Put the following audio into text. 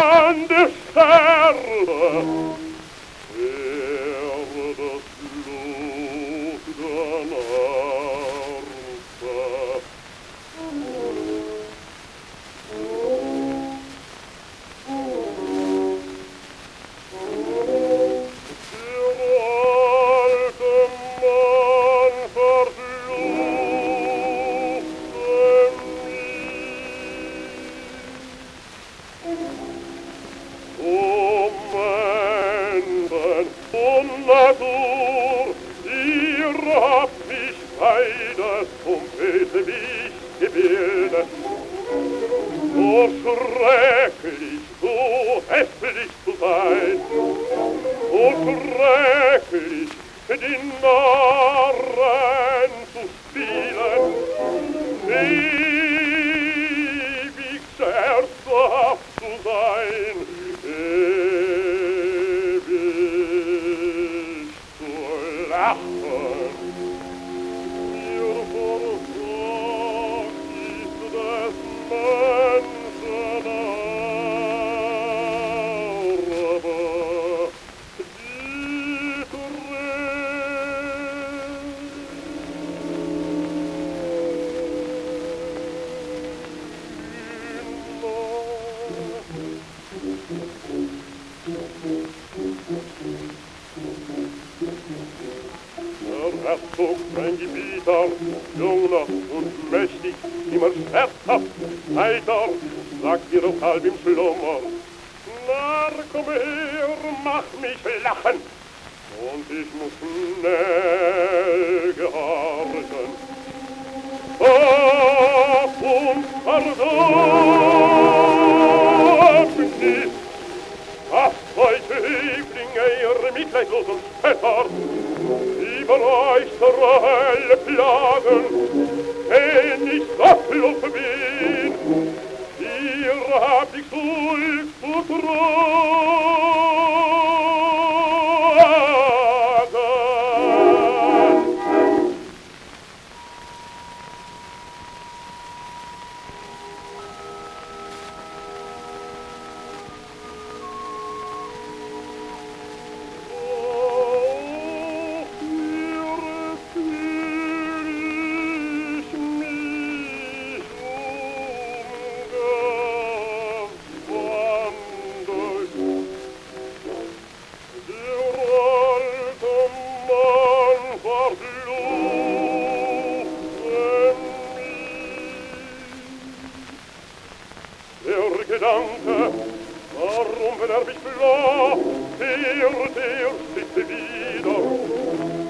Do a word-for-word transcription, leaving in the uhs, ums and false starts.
an der Sterne. Wer das Blut der Narbe. Der alte Mann verfluchte mich. O Menschen und Natur, ihr habt mich beides zum Bösewicht gebildet. So schrecklich, so hässlich zu sein, so schrecklich die Narren zu spielen, ewig scherzhaft zu sein, ewig zu lachen. Mir versagt ist des Menschen Narbe, die Der Herzog, mein Gebieter, junger und mächtig, immer scherzhaft, heiter, sagt mir doch halb im Schlummer: Na, komm her, mach mich lachen, und ich muss schnell gehorchen. Auf und Verdammnis, habt euch Höflinge, ihr mitleidlosen Spötter, über euch zur Hölle plagen, wenn ich gottlos bin. Ihr habt die Schuld zu tragen. Gedanke, warum, wenn er mich blau, der, der steht wieder.